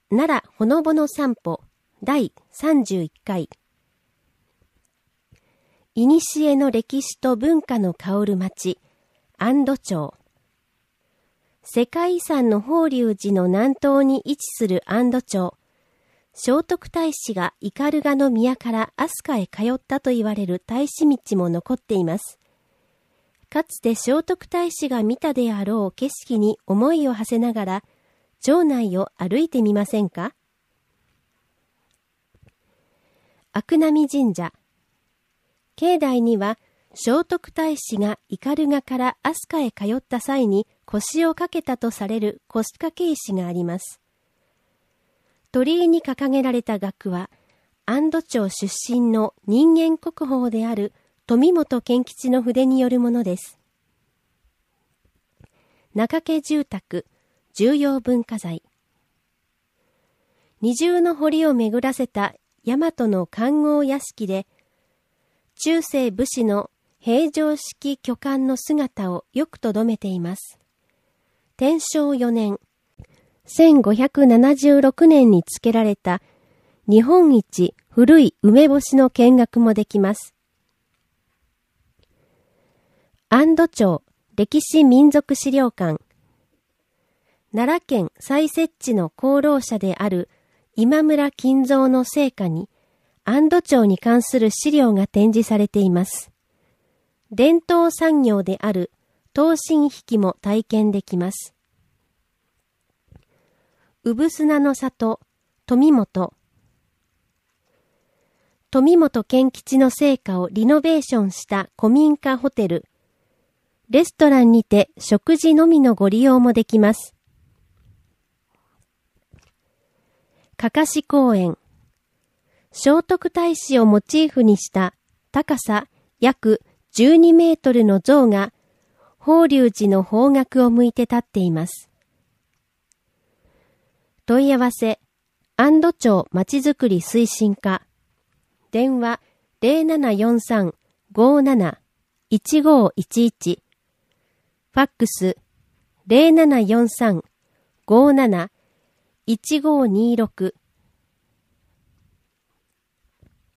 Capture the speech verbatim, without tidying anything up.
奈良ほのぼの散歩だいさんじゅういっかい。いにしえの歴史と文化の香る町、安堵町。世界遺産の法隆寺の南東に位置する安堵町。聖徳太子が斑鳩宮から飛鳥へ通ったと言われる太子道も残っています。かつて聖徳太子が見たであろう景色に思いを馳せながら、町内を歩いてみませんか？阿久波神社。境内には聖徳太子が斑鳩から飛鳥へ通った際に腰を掛けたとされる腰掛け石があります。鳥居に掲げられた額は、安堵町出身の人間国宝である富本健吉の筆によるものです。中家住宅、重要文化財。二重の堀を巡らせた大和の環濠屋敷で、中世武士の平常式巨漢の姿をよくとどめています。天正よねん、せんごひゃくななじゅうろくねんに付けられた日本一古い梅干しの見学もできます。安堵町歴史民族資料館。奈良県最摂地の功労者である今村金蔵の生家に安堵町に関する資料が展示されています。伝統産業である刀身引きも体験できます。産砂の里、富本。富本健吉の生家をリノベーションした古民家ホテル。レストランにて食事のみのご利用もできます。かかし公園。聖徳太子をモチーフにした高さ約じゅうにメートルの像が法隆寺の方角を向いて立っています。問い合わせ、安堵町まちづくり推進課。電話 ゼロななよんさん ごーなないちごーいちいち。ファックス ゼロななよんさん ごーなないちごーにーろく。